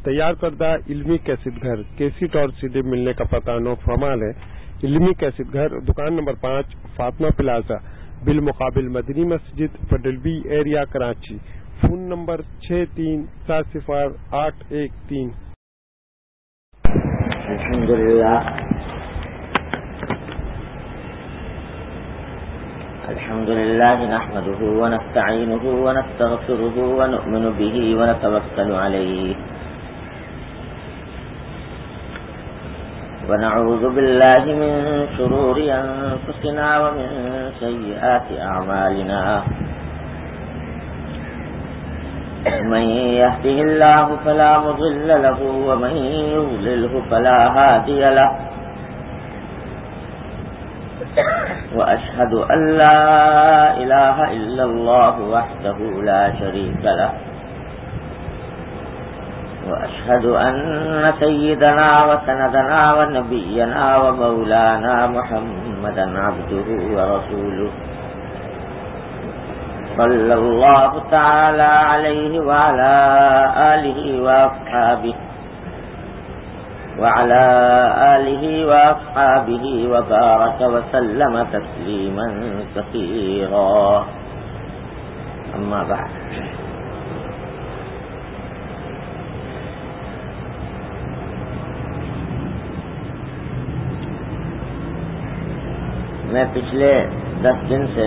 تیار کردہ علمی کیسٹ گھر کیسٹ اور CD ملنے کا پتہ نو فرمال ہے۔ علمی کیسٹ گھر دکان نمبر 5 فاطمہ پلازا بالمقابل مدنی مسجد federal B area Karachi. Phone number 63400813۔ الحمد لله نحمده ونستعينه ونستغفره ونؤمن به ونتوكل عليه ونعوذ بالله من شرور أنفسنا ومن سيئات أعمالنا من يهده الله فلا مضل له ومن يضلله فلا هادي له وأشهد أن لا إله إلا الله وحده لا شريك له وأشهد أن سيدنا وسندنا ونبينا ومولانا محمدا عبده ورسوله صلى الله تعالى عليه وعلى آله وأصحابه وبارك وسلم تسليما كثيرا أما بعد میں پچھلے 10 دن سے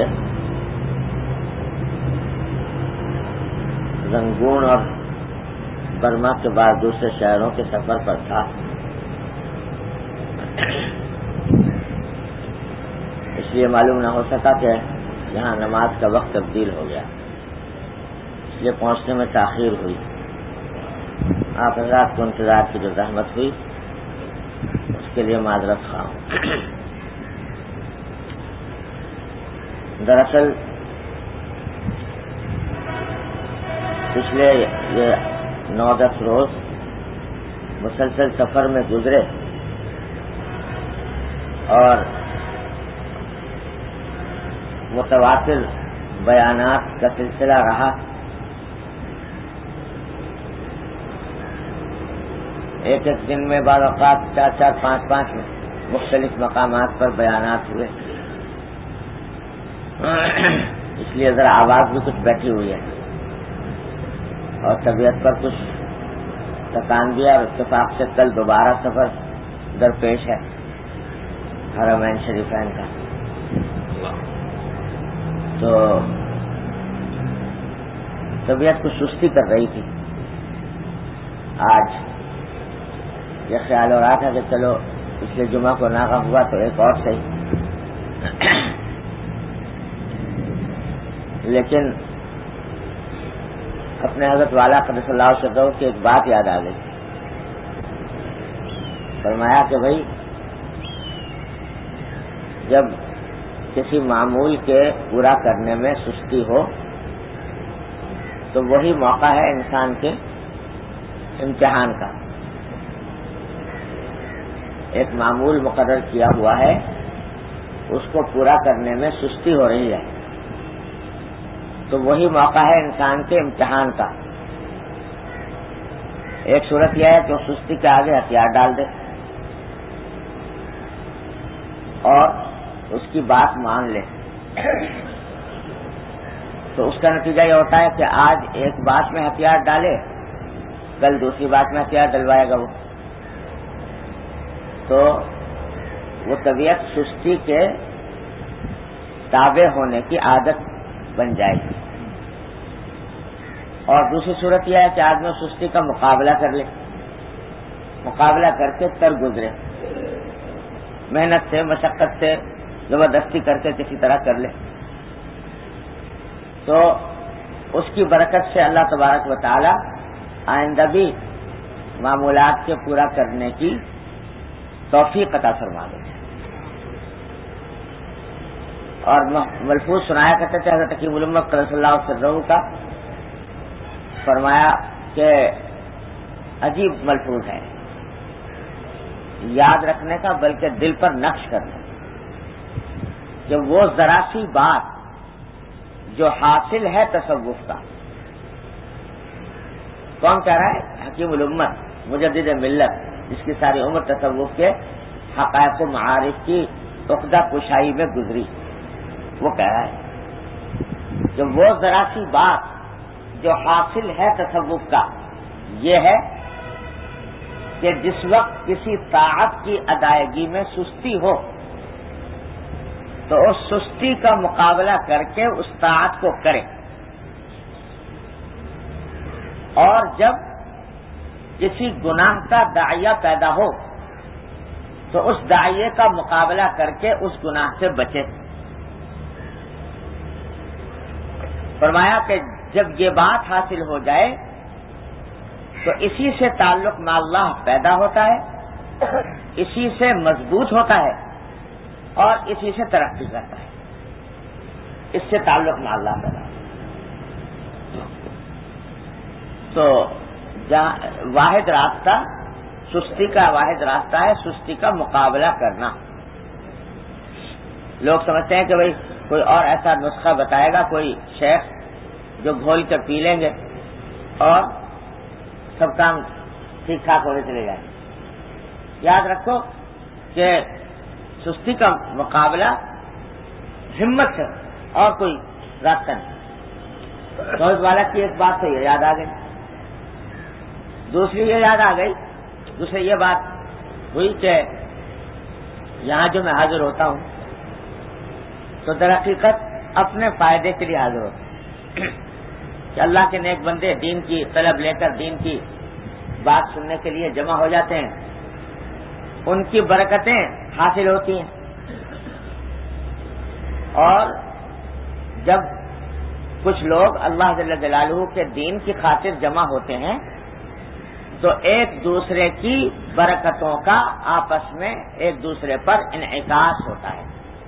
رنگون اور برما کے بعد دوسرے شہروں کے سفر پر تھا۔ اس لیے معلوم نہ ہو سکا کہ یہاں نماز کا وقت تبدیل ہو گیا، اس لیے پہنچنے میں تاخیر ہوئی۔ آپ حضرات کو انتظار کی جو زحمت ہوئی اس کے لیے معذرت خواہ ہوں۔ دراصل پچھلے یہ 9-10 روز مسلسل سفر میں گزرے اور متواتر بیانات کا سلسلہ رہا۔ ایک دن میں بعض اوقات 4-4 5-5 مختلف مقامات پر بیانات ہوئے، اس لیے ذرا آواز بھی کچھ بیٹھی ہوئی ہے اور طبیعت پر کچھ تکان بھی ہے، اور اتفاق سے کل دوبارہ سفر درپیش ہے حرمین شریفین کا، تو طبیعت کچھ سستی کر رہی تھی۔ آج یہ خیال ہو رہا تھا کہ چلو پچھلے جمعہ کو ناغہ ہوا تو ایک اور صحیح، لیکن اپنے حضرت والا قدس اللہ سرہ کی ایک بات یاد آ گئی۔ فرمایا کہ بھائی جب کسی معمول کے پورا کرنے میں سستی ہو تو وہی موقع ہے انسان کے امتحان کا۔ ایک معمول مقرر کیا ہوا ہے، اس کو پورا کرنے میں سستی ہو رہی ہے تو وہی موقع ہے انسان کے امتحان کا۔ ایک صورت یہ ہے کہ وہ سستی کے آگے ہتھیار ڈال دے اور اس کی بات مان لے، تو اس کا نتیجہ یہ ہوتا ہے کہ آج ایک بات میں ہتھیار ڈالے، کل دوسری بات میں ہتھیار ڈلوائے گا وہ، تو وہ طبیعت سستی کے تابع ہونے کی عادت بن جائے گی۔ اور دوسری صورت یہ ہے کہ آدمی سستی کا مقابلہ کر لے، مقابلہ کر کے تر گزرے، محنت سے مشقت سے زبردستی کر کے کسی طرح کر لے، تو اس کی برکت سے اللہ تبارک و تعالی آئندہ بھی معمولات کے پورا کرنے کی توفیق عطا فرما دے۔ اور ملفوظ سنایا کرتے تھے حضرت حکیم الامہ قدس اللہ سرہ کا، فرمایا کہ عجیب ملفوظ ہے، یاد رکھنے کا بلکہ دل پر نقش کرنے کہ وہ ذرا سی بات جو حاصل ہے تصوف کا. کون کہہ رہا ہے؟ حکیم الامت. مجدد ملت، جس کی ساری عمر تصوف کے حقائق و معارف کی عقدہ کشائی میں گزری، وہ کہہ رہا ہے کہ وہ ذرا سی بات جو حاصل ہے تصوف کا یہ ہے کہ جس وقت کسی طاعت کی ادائیگی میں سستی ہو تو اس سستی کا مقابلہ کر کے اس طاعت کو کرے، اور جب کسی گناہ کا داعیہ پیدا ہو تو اس داعیے کا مقابلہ کر کے اس گناہ سے بچے۔ فرمایا کہ جب یہ بات حاصل ہو جائے تو اسی سے تعلق مع اللہ پیدا ہوتا ہے، اسی سے مضبوط ہوتا ہے اور اسی سے ترقی کرتا ہے، اس سے تعلق مع اللہ پیدا ہوتا ہے۔ تو واحد راستہ سستی کا واحد راستہ ہے سستی کا مقابلہ کرنا۔ لوگ سمجھتے ہیں کہ بھئی کوئی اور ایسا نسخہ بتائے گا، کوئی شیخ جو گھول کر پی لیں گے اور سب کام ٹھیک ٹھاک ہونے چلے جائیں گے۔ یاد رکھو کہ سستی کا مقابلہ ہمت سے اور کوئی راستہ نہیں۔ روز والا کی ایک بات تو یہ یاد آ گئی، دوسری یہ یاد آ گئی، دوسری یہ بات ہوئی کہ یہاں جو میں حاضر ہوتا ہوں تو در حقیقت اپنے فائدے کے لیے حاضر ہوتا ہوں کہ اللہ کے نیک بندے دین کی طلب لے کر دین کی بات سننے کے لیے جمع ہو جاتے ہیں، ان کی برکتیں حاصل ہوتی ہیں، اور جب کچھ لوگ اللہ جل جلالہ کے دین کی خاطر جمع ہوتے ہیں تو ایک دوسرے کی برکتوں کا آپس میں ایک دوسرے پر انعکاس ہوتا ہے۔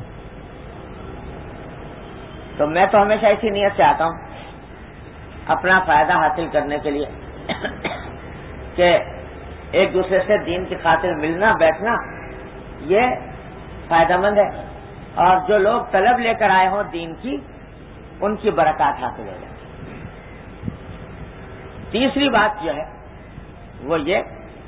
تو میں تو ہمیشہ اسی نیت سے آتا ہوں اپنا فائدہ حاصل کرنے کے لیے کہ ایک دوسرے سے دین کی خاطر ملنا بیٹھنا یہ فائدہ مند ہے، اور جو لوگ طلب لے کر آئے ہوں دین کی ان کی برکات حاصل ہو جائے۔ تیسری بات جو ہے وہ یہ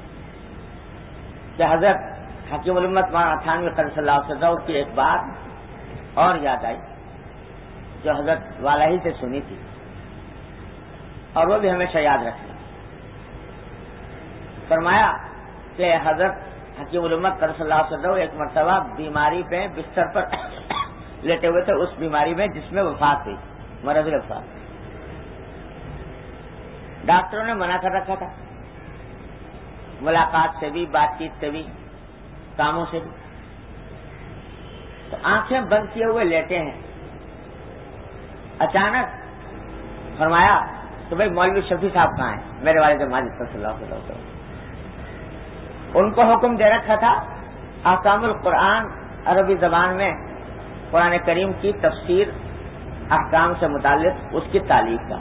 کہ حضرت حکیم الامت مولانا تھانوی قدس اللہ سرہ کی ایک بات اور یاد آئی جو حضرت والا ہی سے سنی تھی، اور وہ بھی ہمیشہ یاد رکھنا۔ فرمایا کہ حضرت حکیم الامت قدس اللہ سرہ ایک مرتبہ بیماری پہ بستر پر لیٹے ہوئے تھے، اس بیماری میں جس میں وفات ہوئی، مرض وفات۔ ڈاکٹروں نے منع کر رکھا تھا ملاقات سے بھی، بات چیت سے بھی، کاموں سے بھی، تو آنکھیں بند کیے ہوئے لیٹے ہیں۔ اچانک فرمایا تو بھائی مولوی شفیع صاحب کہاں ہیں؟ میرے والد ماجد صلی اللہ علیہ وسلم۔ ان کو حکم دے رکھا تھا احکام القرآن عربی زبان میں قرآن کریم کی تفسیر احکام سے متعلق اس کی تعلیق کا۔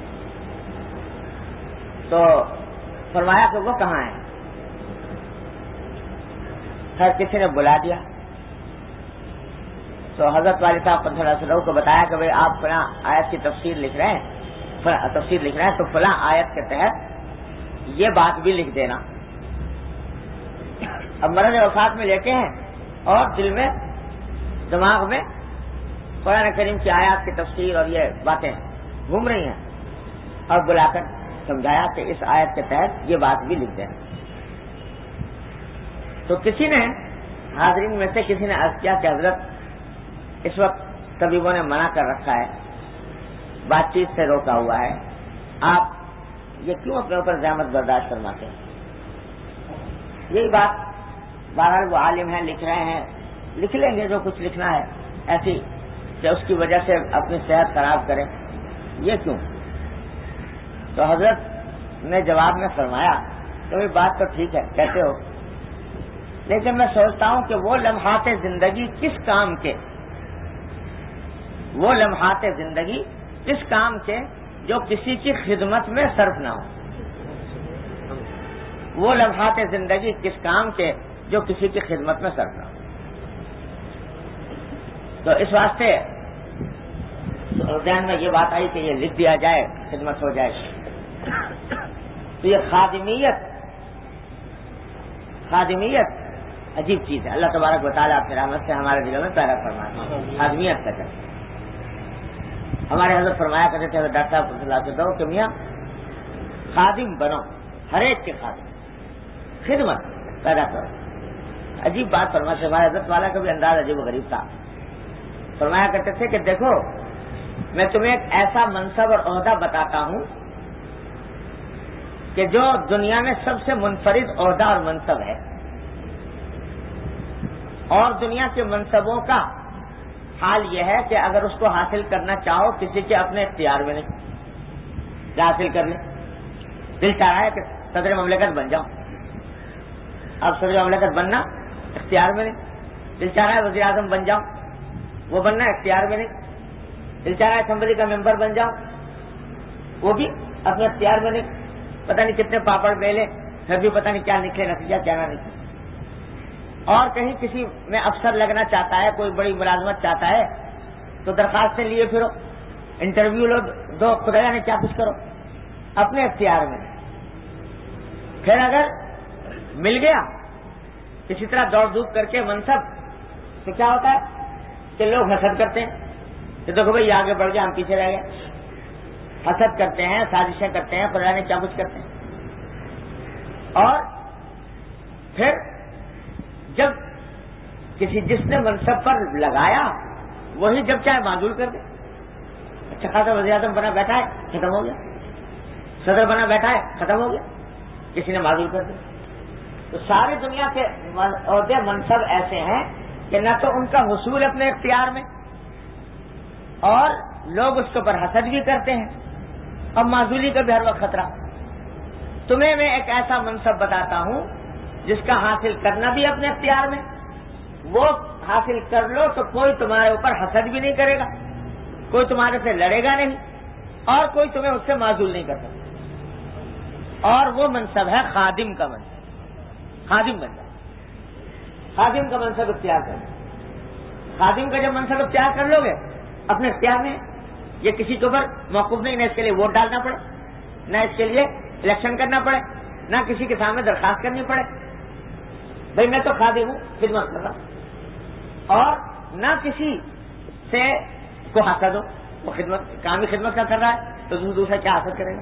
تو فرمایا کہ وہ کہاں ہیں؟ خیر کسی نے بلا دیا تو حضرت والد صاحب قدس اللہ سرہ کو بتایا کہ بھئی آپ فلاں آیت کی تفسیر لکھ رہے ہیں تو فلاں آیت کے تحت یہ بات بھی لکھ دینا۔ اب مرض وفات میں لیٹے ہیں اور دل میں دماغ میں قرآن کریم کی آیات کی تفسیر اور یہ باتیں گھوم رہی ہیں، اور بلا کر سمجھایا کہ اس آیت کے تحت یہ بات بھی لکھ دینا۔ تو کسی نے حاضرین میں سے کسی نے عرض کیا کہ حضرت اس وقت طبیبوں نے منع کر رکھا ہے، بات چیت سے روکا ہوا ہے، آپ یہ کیوں اپنے اوپر زحمت برداشت فرماتے ہیں؟ یہی بات بہرحال وہ عالم ہیں، لکھ رہے ہیں، لکھ لیں گے جو کچھ لکھنا ہے، ایسی کہ اس کی وجہ سے اپنی صحت خراب کریں، یہ کیوں؟ تو حضرت نے جواب میں فرمایا کہ یہ بات تو ٹھیک ہے کہتے ہو، لیکن میں سوچتا ہوں کہ وہ لمحات زندگی کس کام کے، وہ لمحات زندگی کس کام کے جو کسی کی خدمت میں صرف نہ ہو، وہ لمحات زندگی کس کام کے جو کسی کی خدمت میں صرف نہ ہو۔ تو اس واسطے ذہن میں یہ بات آئی کہ یہ لکھ دیا جائے، خدمت ہو جائے۔ تو یہ خادمیت خادمیت عجیب چیز ہے. اللہ تبارک و تعالیٰ اپنی رحمت سے ہمارے دلوں میں پیدا فرمایا خادمیت کا چل. ہمارے حضرت فرمایا کرتے تھے ڈاکٹر صاحب رضی اللہ عنہ کہ میاں خادم بنو, ہر ایک کے خادم, خدمت پیدا کرو. عجیب بات فرماتے ہمارے حضرت والا کا بھی انداز عجیب و غریب تھا. فرمایا کرتے تھے کہ دیکھو میں تمہیں ایک ایسا منصب اور عہدہ بتاتا ہوں کہ جو دنیا میں سب سے منفرد عہدہ اور منصب ہے, اور دنیا کے منصبوں کا حال یہ ہے کہ اگر اس کو حاصل کرنا چاہو کسی کے اپنے اختیار میں نہیں, کیا حاصل کر لیں. دل چاہ رہا ہے کہ صدر مملکت بن جاؤ, اب صدر مملکت بننا اختیار میں نہیں. دل چاہ رہا ہے وزیر اعظم بن جاؤ, وہ بننا اختیار میں نہیں. دل چاہ رہا ہے اسمبلی کا ممبر بن جاؤ, وہ بھی اپنے اختیار میں نہیں. پتہ نہیں کتنے پاپڑ بیلے پھر بھی پتہ نہیں کیا نکلے نتیجہ کیا نہ نکلے. اور کہیں کسی میں افسر لگنا چاہتا ہے, کوئی بڑی ملازمت چاہتا ہے تو درخواستیں لیے پھرو, انٹرویو لو, دو, خدا نے کیا کچھ کرو, اپنے اختیار میں. پھر اگر مل گیا کسی طرح دوڑ دھوپ کر کے منصب تو کیا ہوتا ہے کہ لوگ حسد کرتے ہیں کہ دیکھو بھائی آگے بڑھ گیا ہم پیچھے رہ گئے. حسد کرتے ہیں, سازشیں کرتے ہیں, خدا نے کیا کچھ کرتے ہیں. اور پھر جب کسی جس نے منصب پر لگایا وہی جب چاہے معزول کر دے. اچھا خاصا وزیر اعظم بنا بیٹھا ہے, ختم ہو گیا. صدر بنا بیٹھا ہے, ختم ہو گیا, کسی نے معزول کر دیا. تو ساری دنیا کے عہدے منصب ایسے ہیں کہ نہ تو ان کا حصول اپنے اختیار میں, اور لوگ اس کے اوپر حسد بھی کرتے ہیں, اور معزولی کا بھی ہر وقت خطرہ. تمہیں میں ایک ایسا منصب بتاتا ہوں جس کا حاصل کرنا بھی اپنے اختیار میں, وہ حاصل کر لو تو کوئی تمہارے اوپر حسد بھی نہیں کرے گا, کوئی تمہارے سے لڑے گا نہیں, اور کوئی تمہیں اس سے معزول نہیں کر سکتا. اور وہ منصب ہے خادم کا منصب. خادم بن جائے, خادم کا منصب اختیار کر لو. خادم کا جب منصب اختیار کر لو گے اپنے اختیار میں, یہ کسی کے اوپر موقوف نہیں, نہ اس کے لیے ووٹ ڈالنا پڑے, نہ اس کے لیے الیکشن کرنا پڑے, نہ کسی کے سامنے درخواست کرنی پڑے. بھائی میں تو خادم ہوں, خدمت کر رہا ہوں, اور نہ کسی سے کو حسد ہو, وہ خدمت کام ہی خدمت کا کر رہا ہے تو دوسرا کیا حسد کرے گا,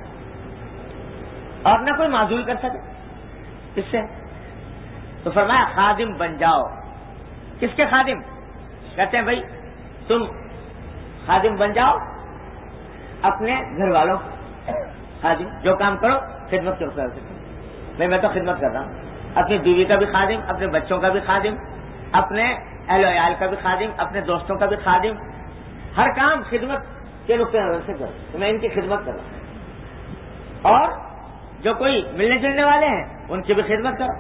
اور نہ کوئی معزول کر سکے اس سے. تو فرمایا خادم بن جاؤ. کس کے خادم؟ کہتے ہیں بھائی تم خادم بن جاؤ اپنے گھر والوں خادم, جو کام کرو خدمت کے اوپر. بھائی میں تو خدمت کر رہا ہوں, اپنی بیوی کا بھی خادم, اپنے بچوں کا بھی خادم, اپنے اہل و عیال کا بھی خادم, اپنے دوستوں کا بھی خادم. ہر کام خدمت کے نقطۂ نظر سے کرو, تو میں ان کی خدمت کر رہا ہوں. اور جو کوئی ملنے جلنے والے ہیں ان کی بھی خدمت کرو,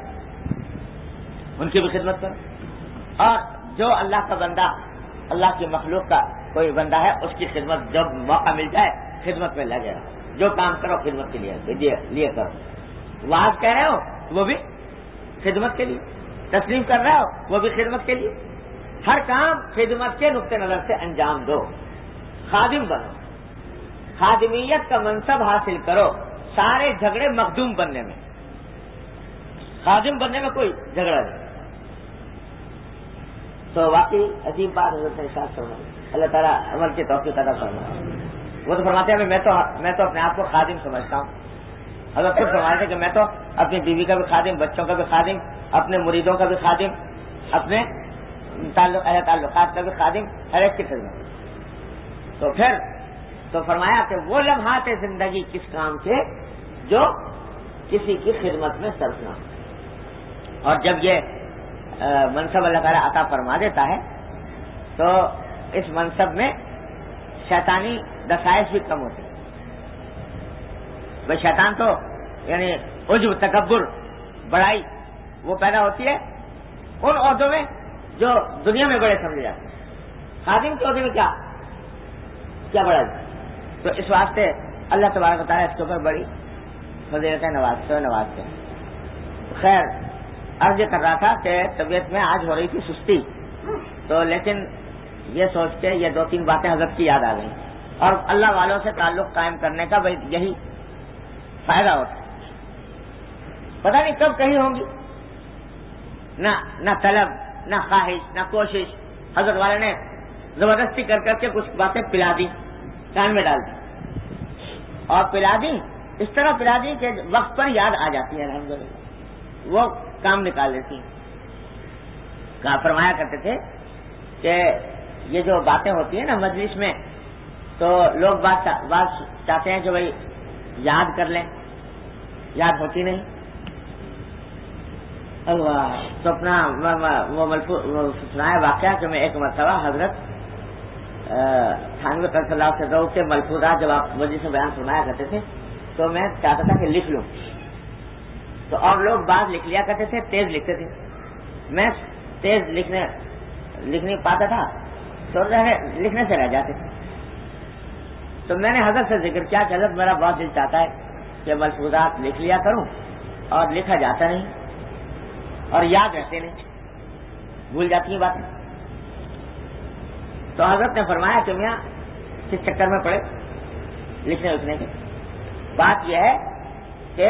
ان کی بھی خدمت کرو. اور جو اللہ کا بندہ, اللہ کی مخلوق کا کوئی بندہ ہے, اس کی خدمت جب موقع مل جائے خدمت میں لگے رہو. جو کام کرو خدمت کے لیے کرو. واز کہہ رہے ہو وہ بھی خدمت کے لیے, تسلیم کر رہے ہو وہ بھی خدمت کے لیے. ہر کام خدمت کے نقطۂ نظر سے انجام دو. خادم بنو, خادمیت کا منصب حاصل کرو. سارے جھگڑے مخدوم بننے میں, خادم بننے میں کوئی جھگڑا نہیں. تو واقعی عجیب بات حضرت نے ارشاد فرمائی, اللہ تعالیٰ عمل کی توفیق عطا فرمائے. وہ تو فرماتے ہیں میں تو اپنے آپ کو خادم سمجھتا ہوں. حضرت خود فرماتے ہیں کہ میں تو اپنی بیوی کا بھی خادم, بچوں کا بھی خادم, اپنے مریدوں کا بھی خادم, اپنے تعلقات کا بھی خادم, ہر ایک کی خدمت. تو پھر تو فرمایا کہ وہ لمحات زندگی کس کام کے جو کسی کی خدمت میں صرف نہ ہو. اور جب یہ منصب اللہ تعالیٰ عطا فرما دیتا ہے تو اس منصب میں شیطانی دسائش بھی کم ہوتی ہے. بھائی شیطان تو یعنی عجب, تکبر, بڑائی وہ پیدا ہوتی ہے ان عہدوں میں جو دنیا میں بڑے سمجھے جاتے ہیں. خادم کے عہدے میں کیا بڑائی. تو اس واسطے اللہ تبارک و تعالیٰ اس کے اوپر بڑی فضیلتیں نوازتے ہیں. خیر عرض کر رہا تھا کہ طبیعت میں آج ہو رہی تھی سستی, تو لیکن یہ سوچ کے یہ 2-3 باتیں حضرت کی یاد آ گئیں, اور اللہ والوں سے تعلق قائم کرنے کا بھائی یہی فائدہ ہوتا ہے. پتہ نہیں کب کہیں ہوں گی, نہ طلب، نہ خواہش، نہ کوشش. حضرت والے نے زبردستی کر کے کچھ باتیں پلا دی، کان میں ڈال دی، اور پلا دی اس طرح پلا دی کہ وقت پر یاد آ جاتی ہے الحمدللہ، وہ کام نکال لیتی ہیں. کہا فرمایا کرتے تھے کہ یہ جو باتیں ہوتی ہیں نا مجلس میں، تو لوگ بات چاہتے ہیں کہ بھائی یاد کر لیں، یاد ہوتی نہیں. اللہ تو اپنا وہ سنایا واقعہ کہ میں ایک مرتبہ حضرت تھانوی صلی اللہ علیہ وسلم کے ملفوظات جب آپ مجلس سے بیان فرمایا کرتے تھے تو میں چاہتا تھا کہ لکھ لوں، تو اور لوگ بعض لکھ لیا کرتے تھے، تیز لکھتے تھے، میں تیز لکھنے نہیں پاتا تھا تو لکھنے سے رہ جاتے تھے. تو میں نے حضرت سے ذکر کیا کہ حضرت میرا بہت دل چاہتا ہے کہ ملفوظات لکھ لیا کروں، اور لکھا جاتا نہیں اور یاد رہتے نہیں، بھول جاتی ہیں باتیں. تو حضرت نے فرمایا کہ میاں کس چکر میں پڑے لکھنے اٹھنے کے. بات یہ ہے کہ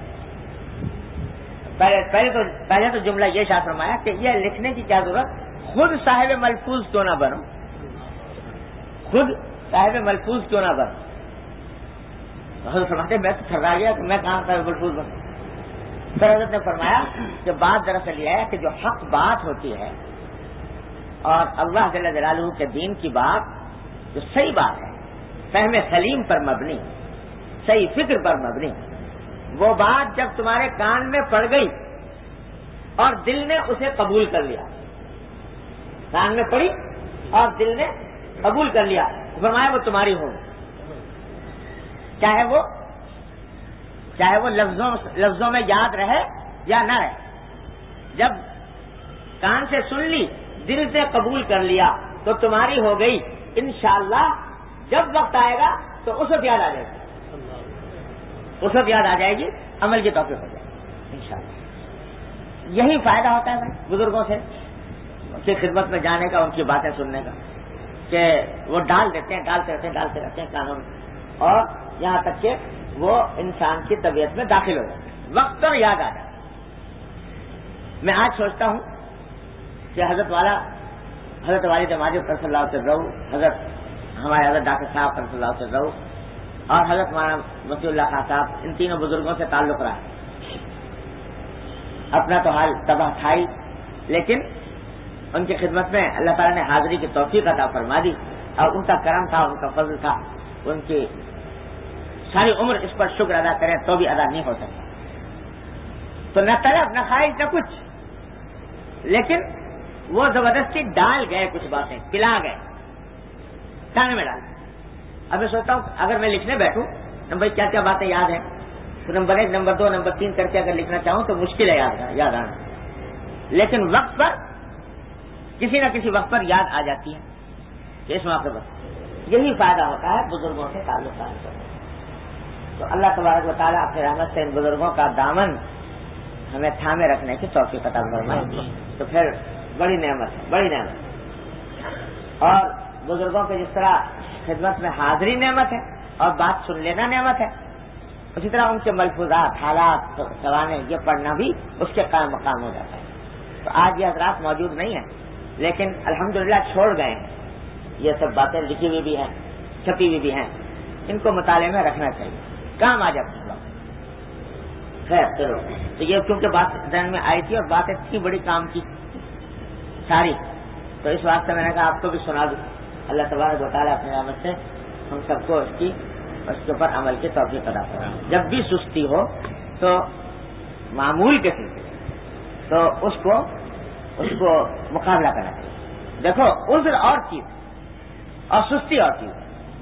پہلے تو جملہ یہ شاہ فرمایا کہ یہ لکھنے کی کیا ضرورت، خود صاحب ملفوظ کیوں نہ بنو، خود صاحب ملفوظ کیوں نہ بنو. حضرت فرماتے میں تو تھرا گیا کہ میں کہاں صاحب ملفوظ بنوں. پھر حضرت نے فرمایا کہ بات دراصل یہ ہے کہ جو حق بات ہوتی ہے اور اللہ جل جلالہ کے دین کی بات جو صحیح بات ہے، فہم سلیم پر مبنی، صحیح فکر پر مبنی، وہ بات جب تمہارے کان میں پڑ گئی اور دل نے اسے قبول کر لیا، کان میں پڑی اور دل نے قبول کر لیا، فرمایا وہ تمہاری ہوگی، چاہے وہ لفظوں میں یاد رہے یا نہ رہے. جب کان سے سن لی، دل سے قبول کر لیا تو تمہاری ہو گئی. انشاءاللہ جب وقت آئے گا تو اس وقت یاد آ جائے گی، اس وقت یاد آ جائے گی، عمل کی توفیق ہو جائے گی انشاءاللہ. یہی فائدہ ہوتا ہے بھائی بزرگوں سے کی خدمت میں جانے کا، ان کی باتیں سننے کا، کہ وہ ڈالتے رہتے ہیں کانوں میں، اور یہاں تک کہ وہ انسان کی طبیعت میں داخل ہو جاتے ہیں، وقت پر یاد آ جاتا ہے. میں آج سوچتا ہوں کہ حضرت والد ماجد صلی اللہ علیہ وسلم، حضرت ہمارے حضرت ڈاکٹر صاحب صلی اللہ علیہ وسلم اور حضرت مولانا وسیع اللہ خان صاحب، ان تینوں بزرگوں سے تعلق رہا. اپنا تو حال تباہ تھا ہی، لیکن ان کی خدمت میں اللہ تعالیٰ نے حاضری کی توفیق عطا فرما دی، اور ان کا کرم تھا، ان کا فضل تھا. ان کی ساری عمر اس پر شکر ادا کریں تو بھی ادا نہیں ہو سکتا. تو نہ طلب، نہ خواہش، نہ کچھ، لیکن وہ زبردستی ڈال گئے، کچھ باتیں پلا گئے، کان میں ڈال. اب میں سوچتا ہوں اگر میں لکھنے بیٹھوں بھائی کیا کیا باتیں یاد ہیں، تو نمبر 1، نمبر 2، نمبر 3 کر کے اگر لکھنا چاہوں تو مشکل ہے یاد آنا. لیکن وقت پر کسی نہ کسی وقت پر یاد آ جاتی ہے کہ اس موقع پر. یہی فائدہ ہوتا ہے بزرگوں سے تعلق قائم کرنے. تو اللہ تبارک و تعالیٰ اپنی رحمت سے ان بزرگوں کا دامن ہمیں تھامے رکھنے کی توفیق عطا فرمائے. تو پھر بڑی نعمت ہے، بڑی نعمت. اور بزرگوں کے جس طرح خدمت میں حاضری نعمت ہے اور بات سن لینا نعمت ہے، اسی طرح ان کے ملفوظات، حالات، سوانے یہ پڑھنا بھی اس کے قائم مقام ہو جاتا ہے. تو آج یہ حضرات موجود نہیں ہیں، لیکن الحمدللہ چھوڑ گئے ہیں. یہ سب باتیں لکھی ہوئی بھی ہیں، چھپی ہوئی بھی ہیں، ان کو مطالعے میں رکھنا چاہیے، کام آ جاتی ہے. خیر چلو، تو یہ کیونکہ بات ذہن میں آئی تھی اور باتیں تھی بڑی کام کی ساری، تو اس واسطے میں نے کہا آپ کو بھی سنا دوں. اللہ تبارک و تعالیٰ اپنی رحمت سے ہم سب کو اس کے اوپر عمل کی توفیق عطا فرمائے. جب بھی سستی ہو تو معمول کے سلسلے تو اس کو مقابلہ کرنا چاہیے. دیکھو عذر اور چیز اور سستی اور چیز.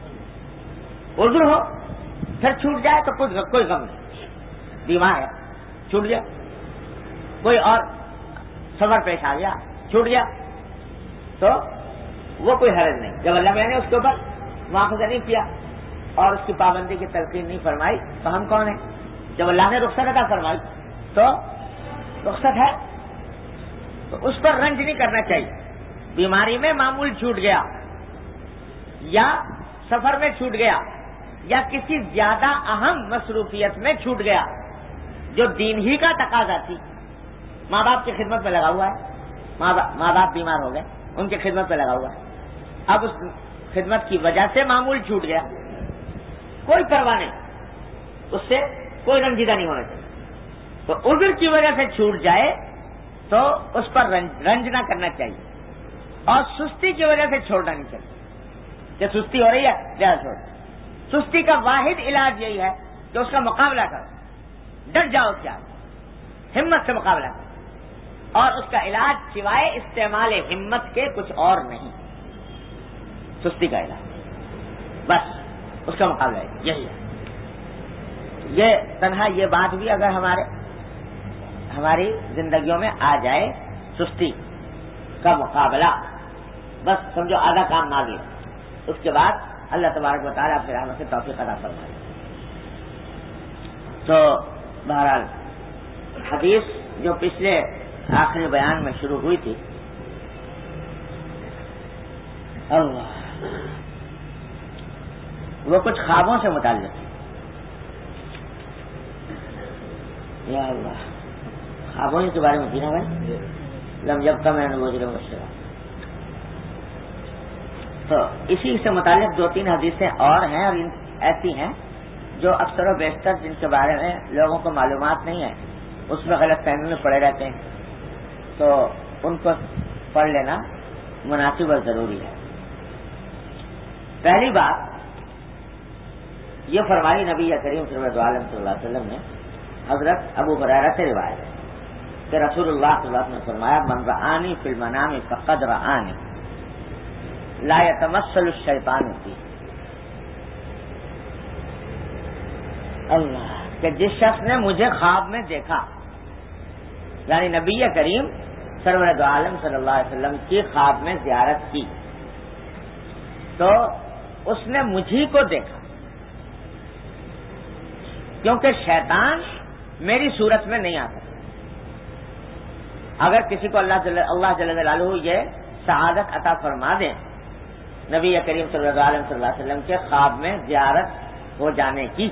عذر ہو پھر چھوٹ جائے تو کوئی غم نہیں، بیمار ہے چھوٹ گیا، کوئی اور سفر پیش آ گیا چھوٹ گیا، تو وہ کوئی حرج نہیں. جب اللہ میں نے اس کے اوپر مواخذہ نہیں کیا اور اس کی پابندی کی تلقین نہیں فرمائی تو ہم کون ہیں؟ جب اللہ نے رخصت عطا فرمائی تو رخصت ہے، تو اس پر رنج نہیں کرنا چاہیے. بیماری میں معمول چھوٹ گیا یا سفر میں چھوٹ گیا یا کسی زیادہ اہم مصروفیت میں چھوٹ گیا جو دین ہی کا تقاضا تھی، ماں باپ کی خدمت میں لگا ہوا ہے، ماں باپ بیمار ہو گئے، ان کی خدمت میں لگا ہوا ہے، اب اس خدمت کی وجہ سے معمول چھوٹ گیا، کوئی پرواہ نہیں، اس سے کوئی رنجیدہ نہیں ہونا چاہیے۔ تو عذر کی وجہ سے چھوٹ جائے تو اس پر رنج نہ کرنا چاہیے، اور سستی کی وجہ سے چھوڑنا نہیں چاہیے کہ سستی ہو رہی ہے زیادہ چھوڑ۔ سستی کا واحد علاج یہی ہے کہ اس کا مقابلہ کرو، ڈٹ جاؤ، کیا ہمت سے مقابلہ کرو، اور اس کا علاج سوائے استعمال ہمت کے کچھ اور نہیں، سستی کا علاج بس اس کا مقابلہ یہی ہے۔ یہ تنہا یہ بات بھی اگر ہماری زندگیوں میں آ جائے، سستی کا مقابلہ، بس سمجھو آدھا کام مار لیا، اس کے بعد اللہ تبارک و تعالیٰ اپنے رحمت سے توفیق عطا فرمائے۔ تو بہرحال حدیث جو پچھلے آخری بیان میں شروع ہوئی تھی، اللہ وہ کچھ خوابوں سے متعلق تھی۔ یا اللہ، خوابوں کے بارے میں تھی نا بھائی، لم جب کا میں نے گزرے مشورہ، تو اسی سے متعلق 2-3 حدیثیں اور ہیں، اور ایسی ہیں جو اکثر و بیشتر جن کے بارے میں لوگوں کو معلومات نہیں ہے، اس میں غلط فہمی میں پڑے رہتے ہیں، تو ان کو پڑھ لینا مناسب اور ضروری ہے۔ پہلی بات یہ فرمائی نبی کریم صلی اللہ علیہ وسلم نے، حضرت ابو ہریرہ سے روایت ہے کہ رسول اللہ صلی اللہ علیہ وسلم نے فرمایا، من رآنی فی المنام فقد رآنی لا یتمثل الشیطان فی۔ اللہ، کہ جس شخص نے مجھے خواب میں دیکھا، یعنی نبی کریم سرور دو عالم صلی اللہ علیہ وسلم کی خواب میں زیارت کی، تو اس نے مجھی کو دیکھا، کیونکہ شیطان میری صورت میں نہیں آ سکتا۔ اگر کسی کو اللہ جل جلالہ یہ سعادت عطا فرما دیں نبی کریم صلی اللہ علیہ وسلم کے خواب میں زیارت ہو جانے کی،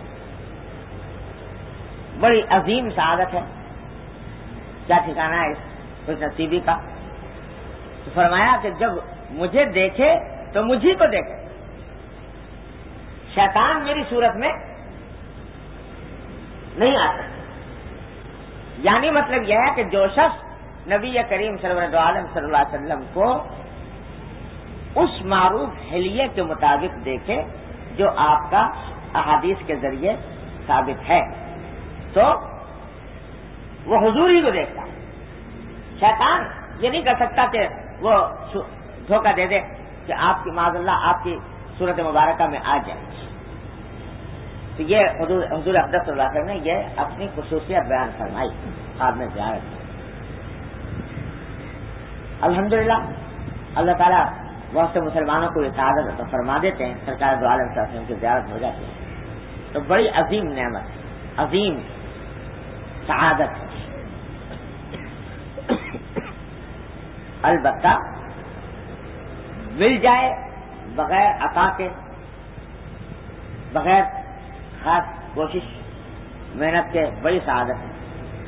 بڑی عظیم سعادت ہے، کیا ٹھکانہ ہے اس خوش نصیبی کا۔ تو فرمایا کہ جب مجھے دیکھے تو مجھی کو دیکھے، شیطان میری صورت میں نہیں آ سکتا۔ یعنی مطلب یہ ہے کہ جو شخص نبی کریم صلی اللہ علیہ وسلم کو اس معروف حلیے کے مطابق دیکھے جو آپ کا احادیث کے ذریعے ثابت ہے، تو وہ حضور ہی کو دیکھتا ہے۔ شیطان یہ نہیں کر سکتا کہ وہ دھوکہ دے دے کہ آپ کی معاذ اللہ آپ کی صورت مبارکہ میں آ جائے۔ تو یہ حضور اقدس صلی اللہ علیہ وسلم نے یہ اپنی خصوصیت بیان فرمائی خواب میں زیارت۔ الحمدللہ اللہ تعالیٰ بہت سے مسلمانوں کو یہ سعادت فرما دیتے ہیں، سرکار دو عالم صلی اللہ علیہ وسلم کی زیارت ہو جاتی ہے، تو بڑی عظیم نعمت، عظیم سعادت ہے۔ البتہ مل جائے بغیر عطا کے، بغیر خاص کوشش محنت کے، بڑی سعادت ہے۔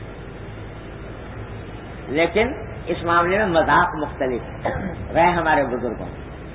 لیکن اس معاملے میں مذاق مختلف رہے ہمارے بزرگوں۔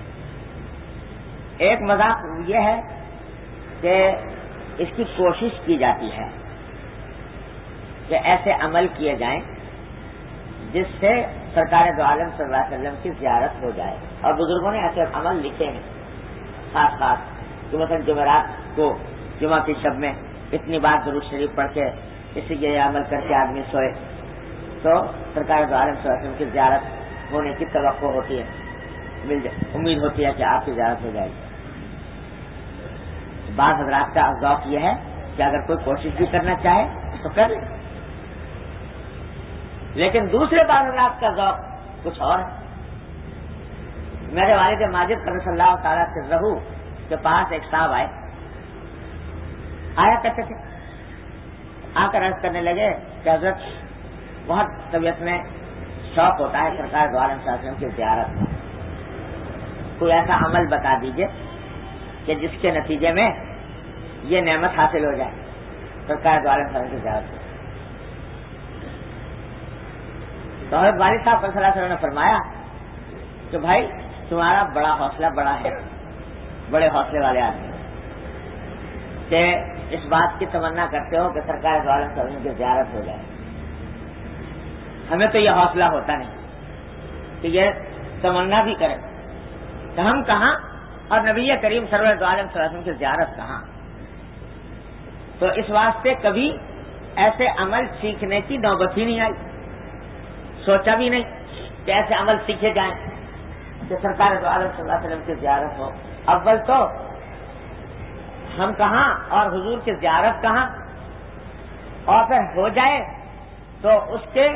ایک مذاق یہ ہے کہ اس کی کوشش کی جاتی ہے کہ ایسے عمل کیے جائیں جس سے سرکار دو عالم صلی اللہ علیہ وسلم کی زیارت ہو جائے، اور بزرگوں نے ایسے عمل لکھے ہیں خاص خاص کہ مثلا جمعرات کو جمعہ کی شب میں اتنی بار درود شریف پڑھ کے اسی یہ عمل کر کے آدمی سوئے تو سرکار دو عالم صلی اللہ علیہ وسلم کی زیارت ہونے کی توقع ہوتی ہے، امید ہوتی ہے کہ آپ کی زیارت ہو جائے گی۔ بعض حضرات کا ذوق یہ ہے کہ اگر کوئی کوشش بھی کرنا چاہے تو کر لے، لیکن دوسرے بعض حضرات کا ذوق کچھ اور ہے۔ میرے والد ماجد قدس اللہ تعالیٰ سرہ کے پاس ایک صاحب آیا کرتے تھے، آ کر عرض کرنے لگے کہ حضرت بہت طبیعت میں شوق ہوتا ہے سرکار دو عالم صلی اللہ علیہ وسلم کی زیارت میں، کوئی ایسا عمل بتا دیجئے کہ جس کے نتیجے میں یہ نعمت حاصل ہو جائے، سرکار دو عالم صلی اللہ علیہ وسلم کی زیارت میں۔ تو حضرت والد صاحب صلی اللہ علیہ وسلم نے فرمایا کہ بھائی تمہارا بڑا حوصلہ بڑا ہے، بڑے حوصلے والے آدمی کہ اس بات کی تمنا کرتے ہو کہ سرکار دو عالم صلی اللہ علیہ وسلم کی زیارت ہو جائے. ہمیں تو یہ حوصلہ ہوتا نہیں کہ یہ تمنا بھی کریں کہ ہم کہاں اور نبی کریم سرور دو عالم صلی اللہ علیہ وسلم کی زیارت کہاں. تو اس واسطے کبھی ایسے عمل سیکھنے کی نوبت ہی نہیں آئی، سوچا بھی نہیں کہ ایسے عمل سیکھے جائیں کہ سرکار دو عالم صلی اللہ علیہ وسلم کی زیارت ہو. اول تو ہم کہاں اور حضور کی زیارت کہاں، اور پھر ہو جائے تو اس کے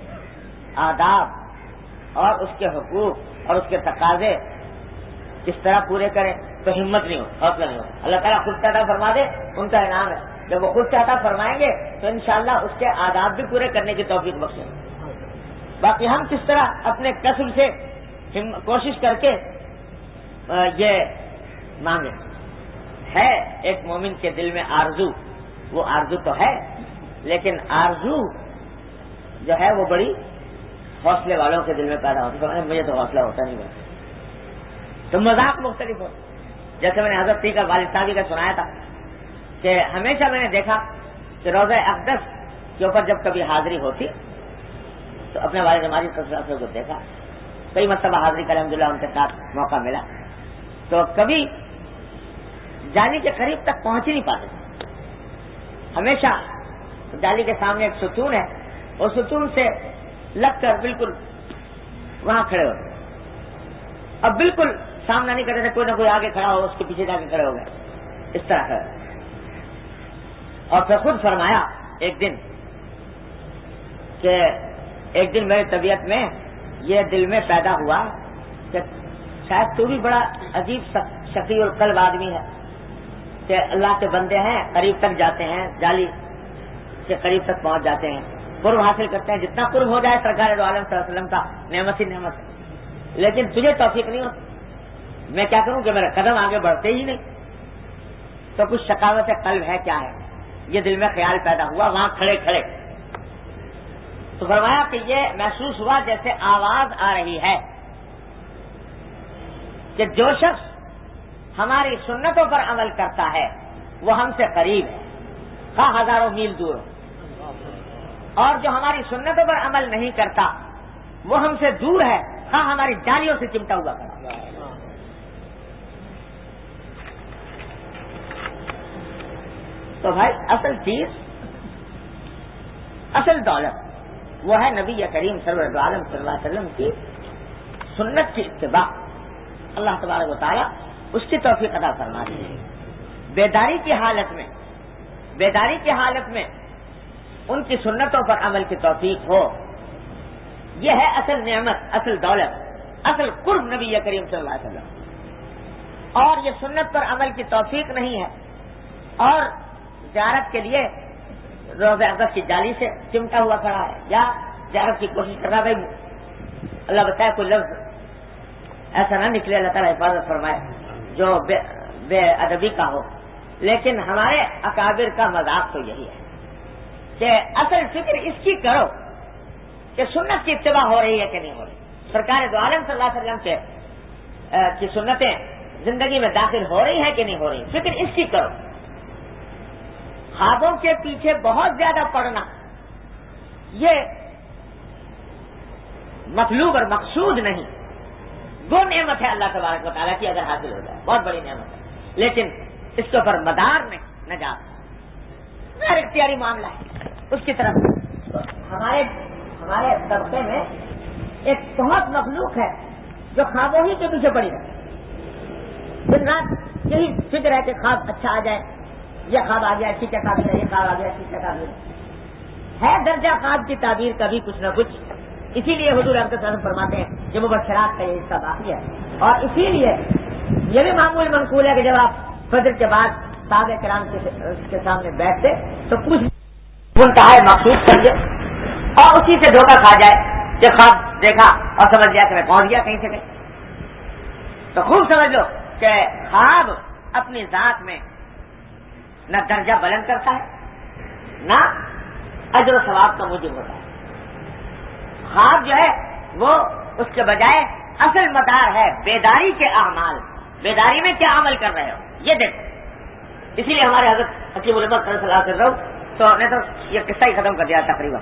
آداب اور اس کے حقوق اور اس کے تقاضے کس طرح پورے کریں تو ہمت نہیں ہو، حوصلہ نہیں ہو. اللہ تعالیٰ خود سے عطا فرما دے، ان کا انعام ہے. جب وہ خود سے عطا فرمائیں گے تو انشاءاللہ اس کے آداب بھی پورے کرنے کی توفیق بخشیں گے. باقی ہم کس طرح اپنے کسب سے کوشش کر کے یہ مانگیں. ہے ایک مومن کے دل میں آرزو، وہ آرزو تو ہے، لیکن آرزو جو ہے وہ بڑی حوصلے والوں کے دل میں پیدا ہوتی ہے. مجھے تو حوصلہ ہوتا نہیں ہے تو مذاق مختلف ہوتا. جیسے میں نے حضرت کا والد صاحب کا سنایا تھا کہ ہمیشہ میں نے دیکھا کہ روضہ اقدس کے اوپر جب کبھی حاضری ہوتی تو اپنے والد ہماری تصویر کو دیکھا، کئی مرتبہ حاضری کا الحمدللہ ان کے ساتھ موقع ملا، تو کبھی جالی کے قریب تک پہنچ ہی نہیں پاتے. ہمیشہ جالی کے سامنے ایک ستون ہے، اور ستون سے لگ کر بالکل وہاں کھڑے ہوتے، اب بالکل سامنا نہیں کرتے تھے، کوئی نہ کوئی آگے کھڑا ہو اس کے پیچھے جا کے کھڑے ہو گئے اس طرح کر. اور پھر خود فرمایا ایک دن کہ ایک دن میری طبیعت میں یہ دل میں پیدا ہوا کہ شاید تو بھی بڑا عجیب شقی القلب آدمی ہے کہ اللہ کے بندے ہیں، قریب تک جاتے ہیں، جالی کے قریب تک پہنچ جاتے ہیں، قرب حاصل کرتے ہیں، جتنا قرب ہو جائے سرکار دو عالم صلی اللہ علیہ وسلم کا نعمت ہی نعمت ہے. لیکن تجھے توفیق نہیں ہوتی. میں کیا کروں کہ میرا قدم آگے بڑھتے ہی نہیں. تو کچھ شقاوت قلب ہے، کیا ہے؟ یہ دل میں خیال پیدا ہوا وہاں کھڑے کھڑے. تو فرمایا کہ یہ محسوس ہوا جیسے آواز آ رہی ہے کہ جو شخص ہماری سنتوں پر عمل کرتا ہے وہ ہم سے قریب ہے، خواہ ہزاروں میل دور ہو، اور جو ہماری سنتوں پر عمل نہیں کرتا وہ ہم سے دور ہے، خواہ ہماری جالیوں سے چمٹا ہوا کرتا. تو بھائی اصل چیز، اصل دولت وہ ہے نبی کریم صلی اللہ علیہ وسلم کی سنت کی اتباع. اللہ تبارک و تعالیٰ اس کی توفیق عطا فرماتی ہے. بیداری کی حالت میں ان کی سنتوں پر عمل کی توفیق ہو، یہ ہے اصل نعمت، اصل دولت، اصل قرب نبی کریم صلی اللہ علیہ وسلم. اور یہ سنت پر عمل کی توفیق نہیں ہے اور زیارت کے لیے روزہ اقدس کی جالی سے چمٹا ہوا کھڑا ہے یا زیارت کی کوشش کر رہا. بھائی اللہ بتائے کوئی لفظ ایسا نہ نکلے، اللہ تعالیٰ حفاظت فرمائے، جو بے ادبی کا ہو. لیکن ہمارے اکابر کا مذاق تو یہی ہے کہ اصل فکر اس کی کرو کہ سنت کی اتباع ہو رہی ہے کہ نہیں ہو رہی، سرکار دو عالم صلی اللہ علیہ وسلم کی سنتیں زندگی میں داخل ہو رہی ہیں کہ نہیں ہو رہی، فکر اس کی کرو. خوابوں کے پیچھے بہت زیادہ پڑنا یہ مطلوب اور مقصود نہیں، وہ نعمت ہے اللہ تبارک و تعالیٰ کی، اگر حاصل ہو جائے بہت بڑی نعمت ہے. لیکن اس کے اوپر مدار نہیں نہ جاتا، غیر اختیاری معاملہ ہے اس کی طرف. ہمارے طبقے میں ایک بہت مخلوق ہے جو خوابوں ہی کے پیچھے پڑی رہتی، دن رات یہی فکر ہے کہ خواب اچھا آ جائے، یہ خواب آ گیا ٹھیک ہے تعبیر ہے، یہ خواب آ گیا ٹھیک ہے تعبیر ہے. درجہ خواب کی تعبیر کا بھی کچھ نہ کچھ. اسی لیے حضور صلی اللہ علیہ وسلم فرماتے ہیں کہ مبشرات کا یہ حصہ باقی ہے. اور اسی لیے یہ بھی معمول منقول ہے کہ جب آپ فجر کے بعد صحابہ کرام کے سامنے بیٹھتے تو کچھ منتہا مخصوص کریے اور اسی سے دھوکہ کھا جائے کہ خواب دیکھا اور سمجھ گیا کہ میں پہنچ گیا کہیں سے کہیں. تو خوب سمجھ لو کہ خواب اپنی ذات میں نہ درجہ بلند کرتا ہے نہ اجر و ثواب کا موجب ہوتا ہے. خواب جو ہے وہ اس کے بجائے اصل مدار ہے بیداری کے اعمال. بیداری میں کیا عمل کر رہے ہو یہ دیکھو. اسی لیے ہمارے حضرت حکیم الامت صلی اللہ علیہ وسلم تو نے تو یہ قصہ ہی ختم کر دیا تقریباً.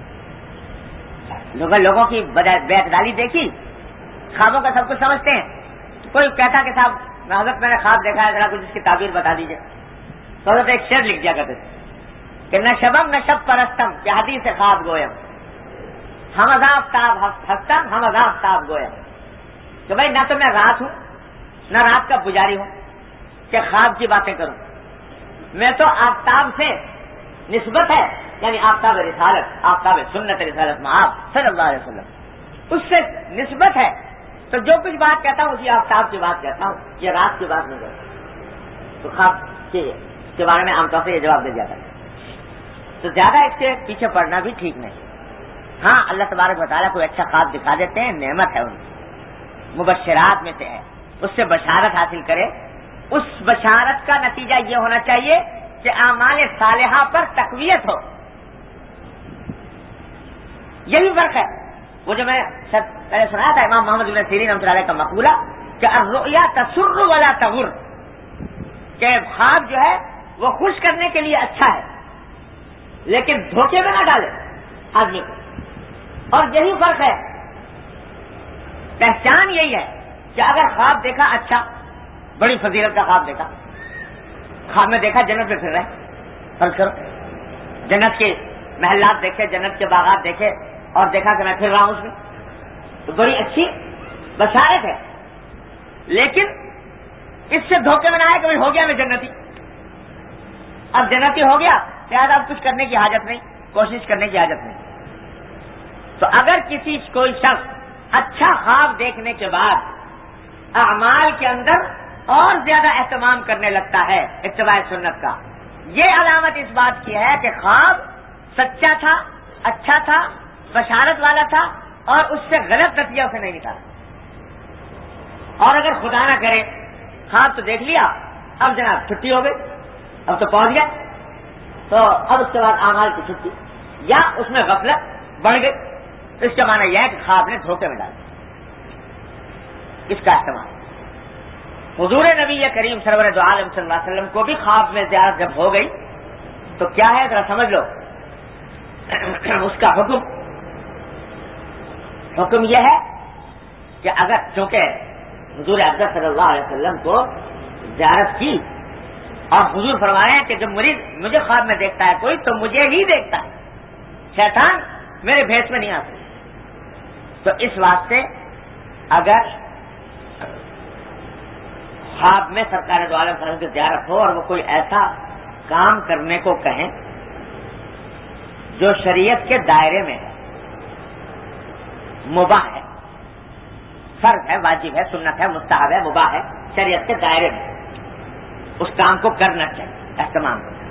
لوگوں کی بے اعتدالی دیکھی, خوابوں کا سب کچھ سمجھتے ہیں. کوئی کہتا کہ صاحب حضرت میں نے خواب دیکھا ہے, ذرا کچھ اس کی تعبیر بتا دیجیے. تو حضرت ایک شعر لکھ دیا کرتے تھے کہ نہ شبم نہ شب پرستم کہ حدیث خواب گویم, ہم آفتاب ہستم ہم آفتاب گویم. کہ بھائی نہ تو میں رات ہوں نہ رات کا پجاری ہوں کہ خواب کی باتیں کروں. میں تو آفتاب سے نسبت ہے, یعنی آفتاب رسالت, آفتاب سنت رسالت میں آپ صلی اللہ علیہ وسلم, اس سے نسبت ہے. تو جو کچھ بات کہتا ہوں اسی آفتاب کی بات کہتا ہوں, یہ رات کی بات نہیں کرتا. تو خواب کے بارے میں عام طور سے یہ جواب دے جاتا ہے. تو زیادہ اس کے پیچھے پڑنا بھی ٹھیک نہیں. ہاں اللہ تبارک و تعالیٰ کوئی اچھا خواب دکھا دیتے ہیں, نعمت ہے ان کی, مبشرات میں سے ہے, اس سے بشارت حاصل کرے. اس بشارت کا نتیجہ یہ ہونا چاہیے کہ اعمال صالحہ پر تقویت ہو. یہی فرق ہے. وہ جو میں پہلے سنایا تھا امام محمد بن سیرین رحمۃ اللہ علیہ کا مقولہ کہ الرؤیا تسر ولا تغر, کہ خواب جو ہے وہ خوش کرنے کے لیے اچھا ہے لیکن دھوکے میں نہ ڈالے آدمی کو. اور یہی فرق ہے, پہچان یہی ہے کہ اگر خواب دیکھا اچھا, بڑی فضیلت کا خواب دیکھا, خواب میں دیکھا جنت میں پھر رہے, فرض کرو جنت کے محلات دیکھے, جنت کے باغات دیکھے اور دیکھا کہ میں پھر رہا ہوں اس میں, تو بڑی اچھی بشارت ہے. لیکن اس سے دھوکے میں نہ آئے کہ ہو گیا میں جنتی, اب جنتی ہو گیا لہٰذا اب کچھ کرنے کی حاجت نہیں, کوشش کرنے کی حاجت نہیں. تو اگر کوئی شخص اچھا خواب دیکھنے کے بعد اعمال کے اندر اور زیادہ اہتمام کرنے لگتا ہے اتباع سنت کا, یہ علامت اس بات کی ہے کہ خواب سچا تھا, اچھا تھا, بشارت والا تھا اور اس سے غلط نتیجہ اسے نہیں نکالا. اور اگر خدا نہ کرے خواب تو دیکھ لیا, اب جناب چھٹی ہو گئی, اب تو پہنچ گئے, تو اب اس کے بعد اعمال کی چھٹی یا اس میں غفلت بڑھ گئی, اس کا معنی یہ ہے کہ خواب نے دھوکے میں ڈال دیا. اس کا استعمال حضور نبی کریم سرور دو عالم صلی اللہ علیہ وسلم کو بھی خواب میں زیارت جب ہو گئی تو کیا ہے ذرا سمجھ لو. اس کا حکم یہ ہے کہ اگر چونکہ حضور اکرم صلی اللہ علیہ وسلم کو زیارت کی اور حضور فرما رہے ہیں کہ جب مجھے خواب میں دیکھتا ہے کوئی تو مجھے ہی دیکھتا ہے, شیطان میرے بھیس میں نہیں آتا. تو اس واسطے اگر خواب میں سرکار دو عالم صلی اللہ علیہ وسلم کی زیارت ہو اور وہ کوئی ایسا کام کرنے کو کہیں جو شریعت کے دائرے میں ہے, مباح ہے, فرض ہے, واجب ہے, سنت ہے, مستحب ہے, مباح ہے, شریعت کے دائرے میں, اس کام کو کرنا چاہیے, اہتمام کرنا.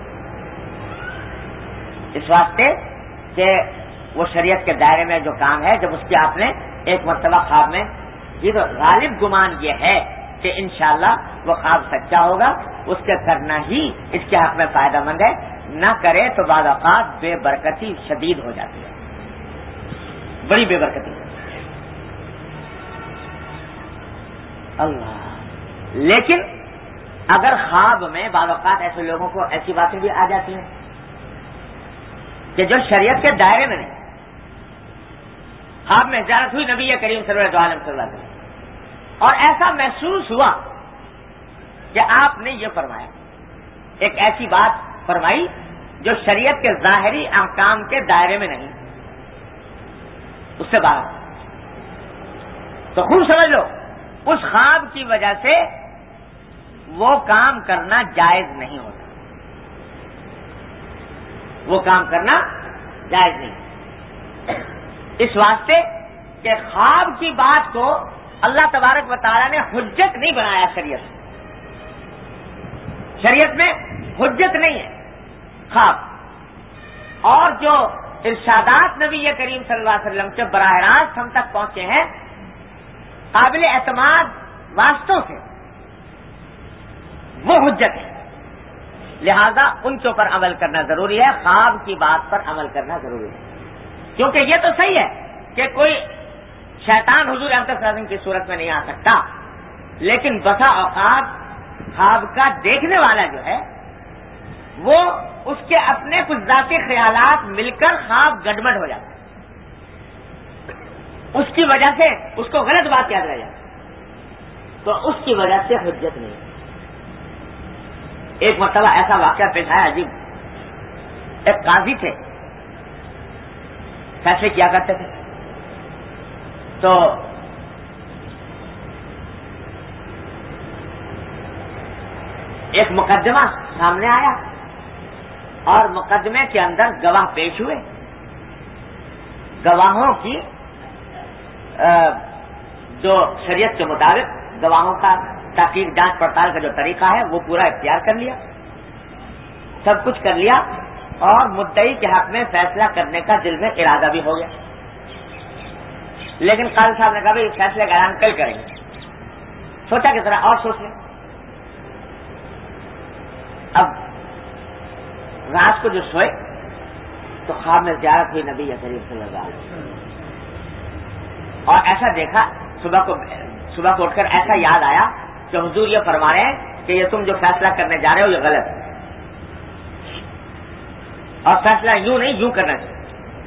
اس واسطے کہ وہ شریعت کے دائرے میں جو کام ہے, جب اس کی آپ نے ایک مرتبہ خواب میں یہ تو غالب گمان یہ ہے کہ انشاءاللہ وہ خواب سچا ہوگا, اس کے کرنا ہی اس کے حق میں فائدہ مند ہے. نہ کرے تو بعض اوقات بے برکتی شدید ہو جاتی ہے, بڑی بے برکتی. اللہ. لیکن اگر خواب میں بعض اوقات ایسے لوگوں کو ایسی باتیں بھی آ جاتی ہیں کہ جو شریعت کے دائرے میں نہیں, خواب میں زیارت ہوئی نبی کریم صلی اللہ علیہ وسلم اور ایسا محسوس ہوا کہ آپ نے یہ فرمایا, ایک ایسی بات فرمائی جو شریعت کے ظاہری احکام کے دائرے میں نہیں, اس سے باہر. تو خوب سمجھ لو اس خواب کی وجہ سے وہ کام کرنا جائز نہیں ہوتا, وہ کام کرنا جائز نہیں. اس واسطے کہ خواب کی بات کو اللہ تبارک و تعالیٰ نے حجت نہیں بنایا شریعت میں, شریعت میں حجت نہیں ہے خواب. اور جو ارشادات نبی کریم صلی اللہ علیہ وسلم کے براہ راست ہم تک پہنچے ہیں قابل اعتماد واسطوں سے, وہ حجت ہے. لہذا ان کے اوپر عمل کرنا ضروری ہے, خواب کی بات پر عمل کرنا ضروری ہے. کیونکہ یہ تو صحیح ہے کہ کوئی شیطان حضور اقدس صلی اللہ علیہ وسلم کی صورت میں نہیں آ سکتا، لیکن بسا اوقات خواب کا دیکھنے والا جو ہے وہ اس کے اپنے کچھ ذاتی خیالات مل کر خواب گڑبڑ ہو جاتا ہے، اس کی وجہ سے اس کو غلط بات یاد رہ جاتی ہے، تو اس کی وجہ سے حجت نہیں۔ ایک مرتبہ ایسا واقعہ پیش آیا عجیب، ایک قاضی تھے، فیصلے کیا کرتے تھے، تو ایک مقدمہ سامنے آیا اور مقدمے کے اندر گواہ پیش ہوئے، گواہوں کی جو شریعت کے مطابق گواہوں کا تحقیق جانچ پڑتال کا جو طریقہ ہے وہ پورا اختیار کر لیا، سب کچھ کر لیا، اور مدعی کے حق میں فیصلہ کرنے کا دل میں ارادہ بھی ہو گیا، لیکن قاضی صاحب نے کہا بھائی فیصلے کا اعلان کل کریں گے، سوچا کہ ذرا اور سوچ لیں۔ اب رات کو جو سوئے تو خواب میں زیارت ہوئی نبی کریم صلی اللہ علیہ وسلم، اور ایسا دیکھا صبح کو اٹھ کر ایسا یاد آیا کہ حضور یہ فرما رہے ہیں کہ یہ تم جو فیصلہ کرنے جا رہے ہو یہ غلط ہے، اور فیصلہ یوں نہیں یوں کرنا چاہیے۔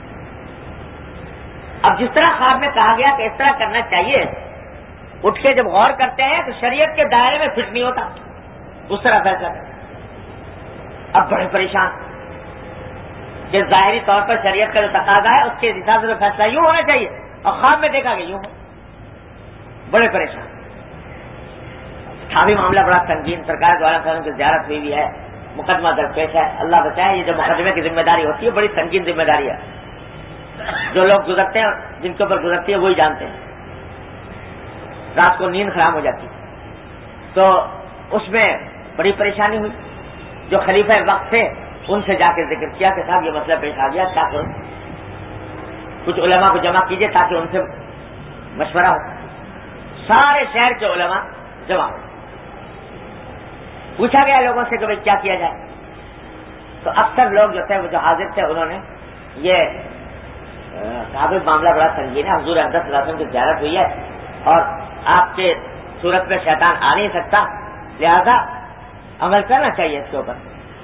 اب جس طرح خواب میں کہا گیا کہ اس طرح کرنا چاہیے، اٹھ کے جب غور کرتے ہیں تو شریعت کے دائرے میں فٹ نہیں ہوتا اس طرح فیصلہ کرنا۔ اب بڑے پریشان کہ ظاہری طور پر شریعت کا جو تقاضا ہے اس کے حساب سے فیصلہ یوں ہونا چاہیے، اور خواب میں دیکھا کہ یوں ہو، بڑے پریشان۔ تھا بھی معاملہ بڑا سنگین، سرکار دوارا صاحب کی زیارت ہوئی بھی ہے، مقدمہ درپیش ہے، اللہ بچائے، یہ جو مقدمے کی ذمہ داری ہوتی ہے بڑی سنگین ذمہ داری ہے، جو لوگ گزرتے ہیں جن کے اوپر گزرتی ہے وہی جانتے ہیں، رات کو نیند خراب ہو جاتی ہے۔ تو اس میں بڑی پریشانی ہوئی، جو خلیفہ وقت تھے ان سے جا کے ذکر کیا کہ صاحب یہ مسئلہ پیش آ گیا، کیا کروں؟ کچھ علماء کو جمع کیجئے تاکہ ان سے مشورہ ہو۔ سارے شہر کے علماء جمع ہو، پوچھا گیا لوگوں سے کہ بھائی کیا کیا جائے، تو اکثر لوگ جو تھے وہ جو حاضر تھے انہوں نے یہ ثابت معاملہ بڑا سنگین ہے، حضور اقدس صلی اللہ علیہ وسلم کی زیارت ہوئی ہے اور آپ کے صورت میں شیطان آ نہیں سکتا، لہذا عمل کرنا چاہیے اس کے اوپر۔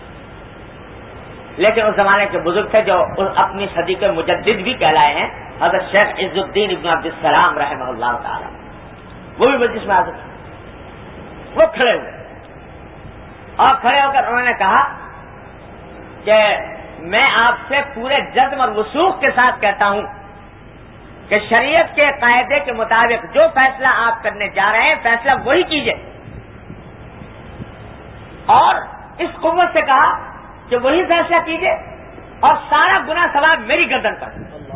لیکن اس زمانے کے بزرگ تھے جو اپنی صدی کے مجدد بھی کہلائے ہیں، حضرت شیخ عز الدین ابن عبد السلام رحمہ اللہ تعالی، وہ بھی مجلس میں حاضر تھے۔ وہ کھڑے ہوئے اور کھڑے ہو کر انہوں نے کہا کہ میں آپ سے پورے جزم اور وثوق کے ساتھ کہتا ہوں کہ شریعت کے قاعدے کے مطابق جو فیصلہ آپ کرنے جا رہے ہیں فیصلہ وہی کیجئے، اور اس قوت سے کہا کہ وہی فیصلہ کیجئے اور سارا گناہ ثواب میری گردن پر۔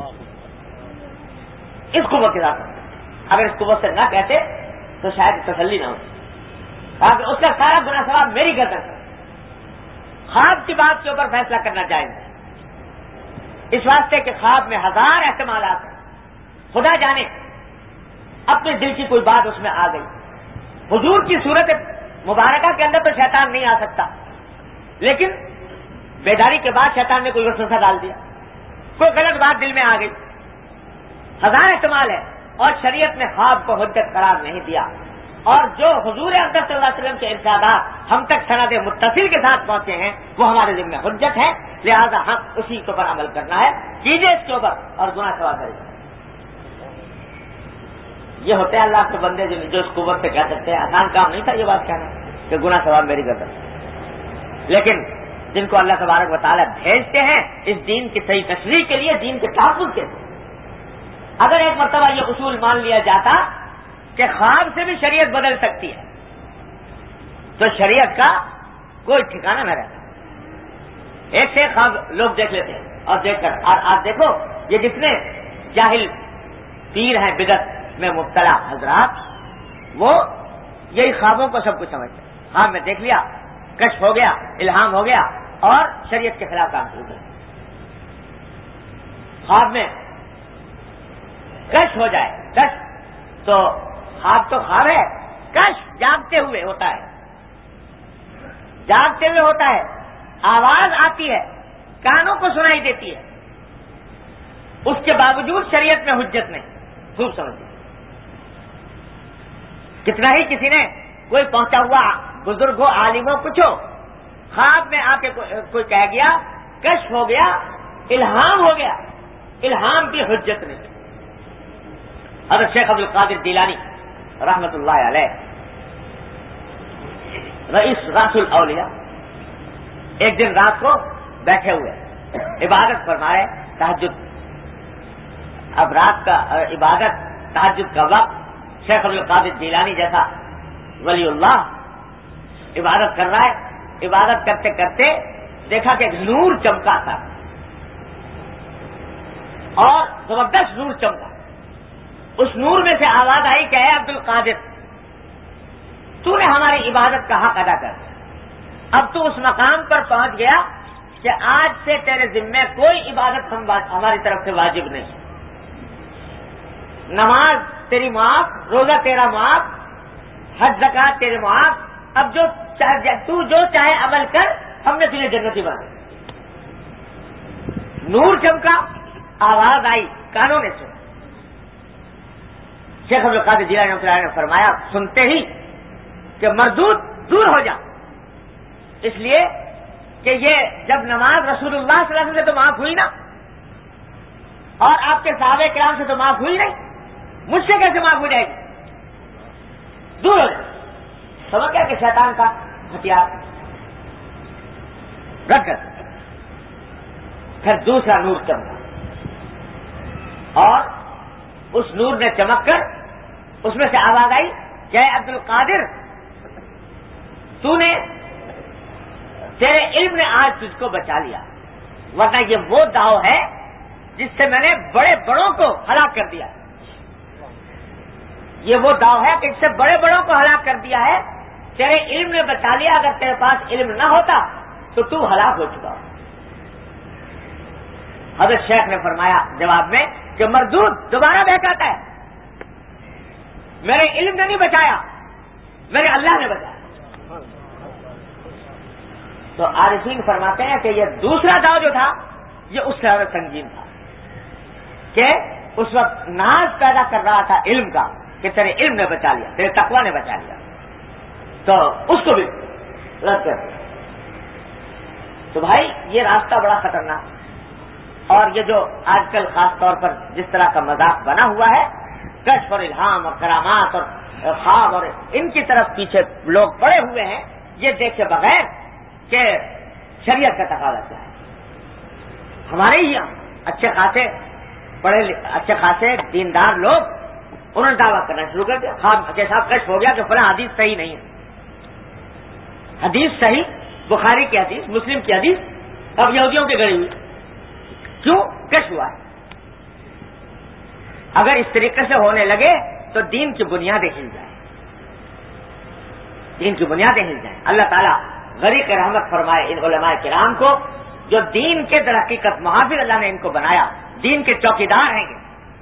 اس قوت کے ساتھ، اگر اس قوت سے نہ کہتے تو شاید تسلی نہ ہوتی، کہ اس کا سارا گناہ ثواب میری گردن پر۔ خواب کی بات کے اوپر فیصلہ کرنا جائز ہے، اس واسطے کہ خواب میں ہزار احتمالات ہیں، خدا جانے اپنے دل کی کوئی بات اس میں آ گئی۔ حضور کی صورت مبارکہ کے اندر تو شیطان نہیں آ سکتا، لیکن بیداری کے بعد شیطان نے کوئی وسوسہ ڈال دیا، کوئی غلط بات دل میں آ گئی، ہزار احتمال ہے، اور شریعت نے خواب کو حجت قرار نہیں دیا، اور جو حضور اقدس صلی اللہ علیہ وسلم کے ارشادات ہم تک سند متصل کے ساتھ پہنچے ہیں وہ ہمارے ذمہ حجت ہے، لہذا ہم اسی کے اوپر عمل کرنا ہے، کیجئے اس کے اوپر اور گناہ ثواب کریں۔ یہ ہوتے ہیں اللہ کے بندے جو اس قوت سے کہہ سکتے ہیں۔ آسان کام نہیں تھا یہ بات کہنا کہ گناہ ثواب میری گردن، لیکن جن کو اللہ تبارک و تعالیٰ بھیجتے ہیں اس دین کی صحیح تشریح کے لیے، دین کے تحفظ کے لیے، اگر ایک مرتبہ یہ اصول مان لیا جاتا کہ خواب سے بھی شریعت بدل سکتی ہے تو شریعت کا کوئی ٹھکانہ نہ رہتا۔ ایک سے ایک خواب لوگ دیکھ لیتے ہیں، اور دیکھ کر اور آپ دیکھو یہ جتنے جاہل پیر ہیں بدعت میں مبتلا حضرات، وہ یہی خوابوں کو سب کچھ سمجھتے ہیں۔ خواب میں دیکھ لیا، کشف ہو گیا، الہام ہو گیا، اور شریعت کے خلاف کام شروع کر دیا۔ خواب میں کشف ہو جائے، کشف تو خواب تو خواب ہے، کشف جاگتے ہوئے ہوتا ہے، جاگتے ہوئے ہوتا ہے، آواز آتی ہے، کانوں کو سنائی دیتی ہے، اس کے باوجود شریعت میں حجت نہیں. خوب سمجھیں. کتنا ہی کسی نے کوئی پہنچا ہوا بزرگ ہو، عالم ہو، کچھ ہو، خواب میں آ کے کوئی کہہ گیا، کشف ہو گیا، الہام ہو گیا، الہام کی حجت نہیں. حضرت شیخ عبد القادر جیلانی رحمت اللہ علیہ رئیس راس الاولیاء ایک دن رات کو بیٹھے ہوئے عبادت فرما رہے، تہجد. اب رات کا عبادت تہجد کا وقت، شیخ عبد القادر جیلانی جیسا ولی اللہ عبادت کر رہا ہے. عبادت کرتے کرتے دیکھا کہ نور چمکا تھا اور زبردست نور چمکا. اس نور میں سے آواز آئی کہ اے عبد القادر، تو نے ہماری عبادت کا حق ادا کر دیا. اب تو اس مقام پر پہنچ گیا کہ آج سے تیرے ذمہ کوئی عبادت ہماری طرف سے واجب نہیں. نماز تیری معاف، روزہ تیرا معاف، حج زکات تیرے معاف. اب تو جو چاہے عمل کر، ہم نے تجھے جنتی بنا. نور چمکا، آواز آئی، کانوں نے سنا. شیخ عبد القادر جیلانی رحمۃ اللہ علیہ نے فرمایا سنتے ہی کہ مردود دور ہو جا. اس لیے کہ یہ جب نماز رسول اللہ صلی اللہ علیہ وسلم سے تو معاف ہوئی نا، اور آپ کے صحابہ کرام سے تو معاف ہوئی نہیں، مجھ سے کیسے معاف ہو جائے گی؟ دور ہو جائے. سمجھ گیا کہ شیطان کا ہتھیار رکھ کر. پھر دوسرا نور چمکا اور اس نور نے چمک کر اس میں سے آواز آئی کہ اے عبد القادر، تو نے تیرے علم نے آج تجھ کو بچا لیا، ورنہ یہ وہ داؤ ہے جس سے میں نے بڑے بڑوں کو ہلاک کر دیا. یہ وہ داؤ ہے کہ اس سے بڑے بڑوں کو ہلاک کر دیا ہے. تیرے علم نے بچا لیا، اگر تیرے پاس علم نہ ہوتا تو ہلاک ہو چکا. حضرت شیخ نے فرمایا جواب میں کہ مردود دوبارہ بہکاتا ہے. میرے علم نے نہیں بچایا، میرے اللہ نے بچایا. تو عارفین فرماتے ہیں کہ یہ دوسرا داؤ جو تھا یہ اس سے زیادہ سنگین تھا کہ اس وقت ناز پیدا کر رہا تھا علم کا کہ تیرے علم نے بچا لیا، تیرے تقویٰ نے بچا لیا، تو اس کو بھی رد کر دیا. تو بھائی یہ راستہ بڑا خطرناک. اور یہ جو آج کل خاص طور پر جس طرح کا مذاق بنا ہوا ہے، کشف اور الہام اور کرامات اور خواب اور ان کی طرف پیچھے لوگ پڑے ہوئے ہیں، یہ دیکھے بغیر کہ شریعت کا تقاضا کیا ہے. ہمارے ہی اچھے خاصے دیندار لوگ انہوں نے دعویٰ کرنا شروع کر دیا. خواب کے ساتھ کشف ہو گیا کہ فلاں حدیث صحیح نہیں ہے. حدیث صحیح، بخاری کی حدیث، مسلم کی حدیث اب یہودیوں کی گڑی ہوئی. کیوں؟ کشف ہوا ہے. اگر اس طریقے سے ہونے لگے تو دین کی بنیادیں ہل جائیں، دین کی بنیادیں ہل جائیں. اللہ تعالیٰ غریق رحمت فرمائے ان علماء کرام کو جو دین کے در حقیقت محافظ اللہ نے ان کو بنایا، دین کے چوکیدار ہیں.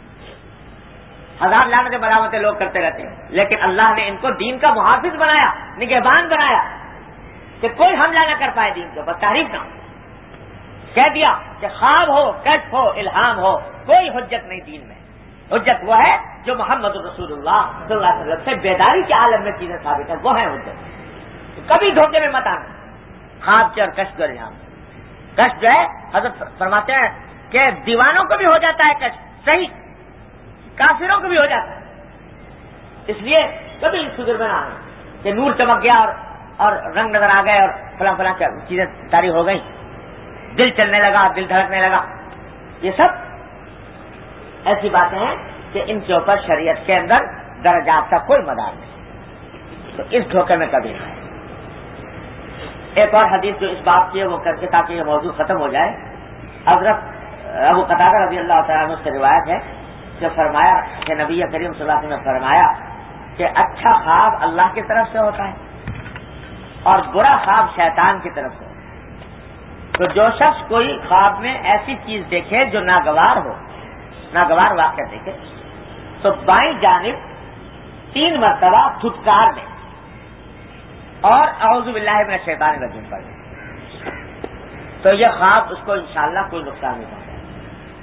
ہزار لعنتیں ملامتیں لوگ کرتے رہتے ہیں، لیکن اللہ نے ان کو دین کا محافظ بنایا، نگہبان بنایا کہ کوئی حملہ نہ کر پائے دین کے اوپر، تحریف نہ ہو. کہہ دیا کہ خواب ہو، کشف ہو، الہام ہو، کوئی حجت نہیں دین میں. حجت وہ ہے جو محمد رسول اللہ صلی اللہ علیہ وسلم سے بیداری کے عالم میں چیزیں ثابت ہیں، وہ ہے حجت. کبھی دھوکے میں مت آنا. خواب کے اور کشف کے الہام. کشف جو ہے حضرت فرماتے ہیں کہ دیوانوں کو بھی ہو جاتا ہے کشف، صحیح، کافروں کو بھی ہو جاتا ہے. اس لیے کبھی اس فکر میں نہ آنا کہ نور چمک گیا اور رنگ نظر آ گئے اور فلاں فلاں چیزیں جاری ہو گئی، دل چلنے لگا، دل دھڑکنے لگا. یہ سب ایسی باتیں ہیں کہ ان کے اوپر شریعت کے اندر درجات کا کوئی مدار نہیں. تو اس دھوکے میں کبھی نہیں. ایک اور حدیث جو اس بات کی ہے وہ کر کے تاکہ یہ موضوع ختم ہو جائے. حضرت ابو قتادہ رضی اللہ تعالیٰ عنہ سے روایت ہے کہ فرمایا کہ نبی کریم صلی اللہ علیہ وسلم نے فرمایا کہ اچھا خواب اللہ کی طرف سے ہوتا ہے اور برا خواب شیطان کی طرف سے. تو جو شخص کوئی خواب میں ایسی چیز دیکھے جو ناگوار ہو، ناگوار واقعہ دیکھے، تو بائیں جانب 3 مرتبہ دھتکار دے اور اعوذ باللہ من الشیطان الرجیم پڑھے، تو یہ خواب اس کو انشاءاللہ کوئی نقصان نہیں پہنچے.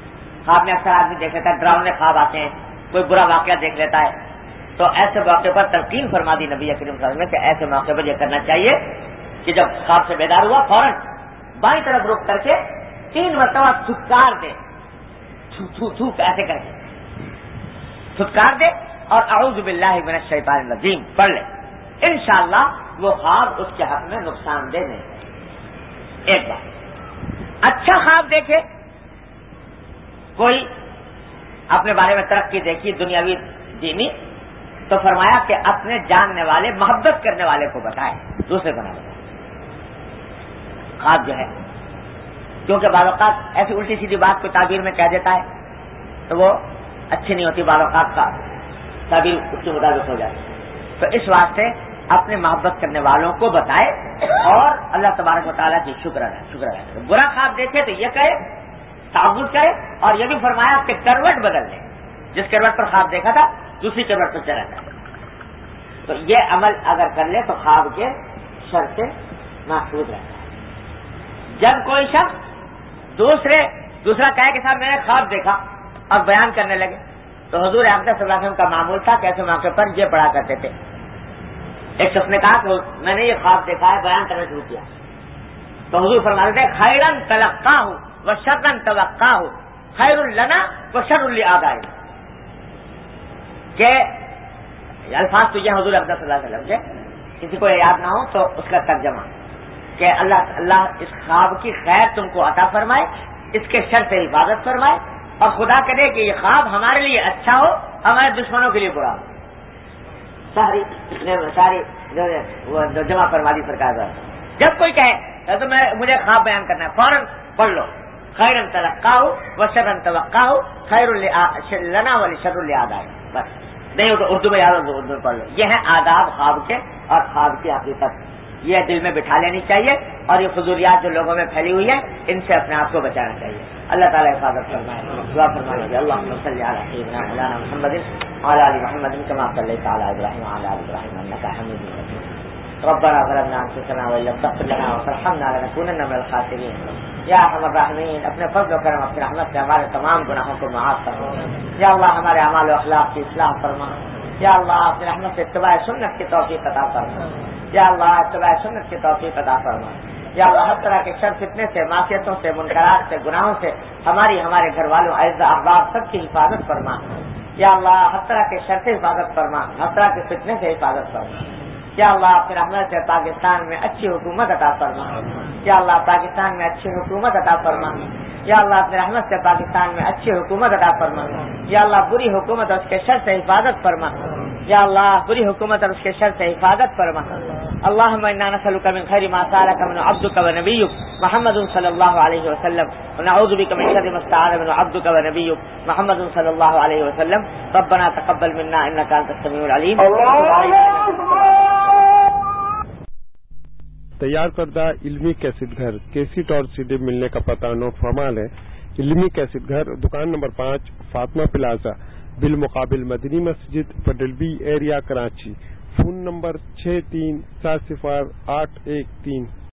خواب میں اکثر آدمی دیکھ لیتا ہے، ڈراؤنے خواب آتے ہیں، کوئی برا واقعہ دیکھ لیتا ہے، تو ایسے موقع پر تلقین فرما دی نبی کریم صلی اللہ علیہ وسلم کہ ایسے موقع پر یہ کرنا چاہیے کہ جب خواب سے بیدار ہوا فوراً بائیں طرف رخ کر کے 3 مرتبہ تھتکار دے، تھو تھو ایسے کر کے تھتکار دے اور اعوذ باللہ من الشیطان الرجیم پڑھ لے، انشاءاللہ وہ خواب اس کے حق میں نقصان دہ نہیں۔ ایک بات، اچھا خواب دیکھے، کوئی اپنے بارے میں ترقی دیکھی دنیاوی دینی، تو فرمایا کہ اپنے جاننے والے محبت کرنے والے کو بتائے، دوسرے کو نہ بتائے خواب جو ہے، کیونکہ بعض اوقات ایسی الٹی سیدھی بات کو تعبیر میں کہہ دیتا ہے تو وہ اچھی نہیں ہوتی، بعض اوقات کا تعبیر اس کے مطابق ہو جاتی، تو اس واسطے اپنے محبت کرنے والوں کو بتائے اور اللہ تبارک و تعالیٰ کی شکر ہے۔ برا خواب دیکھے تو یہ کہے، تعوذ کرے، اور یہ بھی فرمایا کہ کروٹ بدل لے، جس کروٹ پر خواب دیکھا تھا دوسری کروٹ پر چلا جائے، تو یہ عمل اگر کر لے تو خواب کے شر سے محفوظ رہتا ہے۔ جب کوئی شخص دوسرا کہے کہ صاحب میں نے خواب دیکھا اور بیان کرنے لگے، تو حضور اقدس صلی اللہ علیہ وسلم کا معمول تھا کہ ایسے موقع پر یہ پڑھا کرتے تھے۔ ایک شخص نے کہا کہ میں نے یہ خواب دیکھا ہے، بیان کرنا شروع کیا، تو حضور فرماتے تھے خیرن تلقاہ و شرن توقاہ، خیر لنا و شر لآبائنا، کہ الفاظ تو یہ حضور اقدس صلی اللہ علیہ وسلم کے، کسی کو یاد نہ ہو تو اس کا ترجمہ کہ اللہ اس خواب کی خیر تم کو عطا فرمائے، اس کے شر سے حفاظت فرمائے، اور خدا کرے کہ یہ خواب ہمارے لیے اچھا ہو، ہمارے دشمنوں کے لیے برا ہو۔ ساری جمع فرما دی سرکار۔ جب کوئی کہے تو مجھے خواب بیان کرنا ہے، فوراً پڑھ لو خیرن تلقاہ و شرن توقاہ، خیر لنا ولشر لآبائنا، بس نہیں ہو تو اردو میں یاد ہو تو اردو میں پڑھ لو۔ یہ ہے آداب خواب کے اور خواب کی حقیقت، یہ دل میں بٹھا لینی چاہیے، اور یہ فضولیات جو لوگوں میں پھیلی ہوئی ہے ان سے اپنے آپ کو بچانا چاہیے۔ اللہ تعالیٰ حفاظت فرمائے، دعا فرمائے اللہم صلی علی سیدنا مولانا محمد وعلی آل محمد کما صلیت علی ابراہیم وعلی آل ابراہیم انک حمید مجید۔ ربنا ظلمنا انفسنا وان لم تغفر لنا وترحمنا لنکونن من الخاسرین۔ یا ارحم الراحمین، اپنے فضل و کرم اپنی رحمت سے ہمارے تمام گناہوں کو معاف فرما، یا اللہ ہمارے اعمال و اخلاق کی اصلاح فرما، یا اللہ اپنی رحمت سے اتباع سنت کی توفیق عطا فرما، یا اللہ اتباع سنت کی توفیق عطا فرما، یا اللہ ہر طرح کے شر فتنے سے، معصیتوں سے، منکرات سے، گناہوں سے ہمارے گھر والوں، اعزہ احباب سب کی حفاظت فرما، یا اللہ ہر طرح کے شر سے حفاظت فرما، ہر طرح کے فتنے سے حفاظت فرما، یا اللہ اپنی رحمت سے پاکستان میں اچھی حکومت عطا فرما، یا اللہ پاکستان میں اچھی حکومت عطا فرما، یا اللہ اپنی رحمت سے پاکستان میں اچھی حکومت عطا فرما، یا اللہ بری حکومت اور اس کے شر سے حفاظت فرما، یا اللہ بری حکومت اور اس کے شر سے حفاظت فرما۔ اللہم انا نسألک من خیر ما سألک من عبدک و نبیک محمد صلی اللہ علیہ وسلم، ونعوذ بک من شر ما استعاذ من عبدک و نبیک محمد صلی اللہ علیہ وسلم۔ ربنا تقبل منا انک انت السمیع العلیم۔ تیار کردہ علمی کیسٹ گھر، کیسٹ اور CD ملنے کا پتہ نوٹ فرما لیں۔ علمی کیسٹ گھر، دکان نمبر 5، فاطمہ پلازا، بالمقابل مدنی مسجد، federal B area, Karachi. Phone number 63708113۔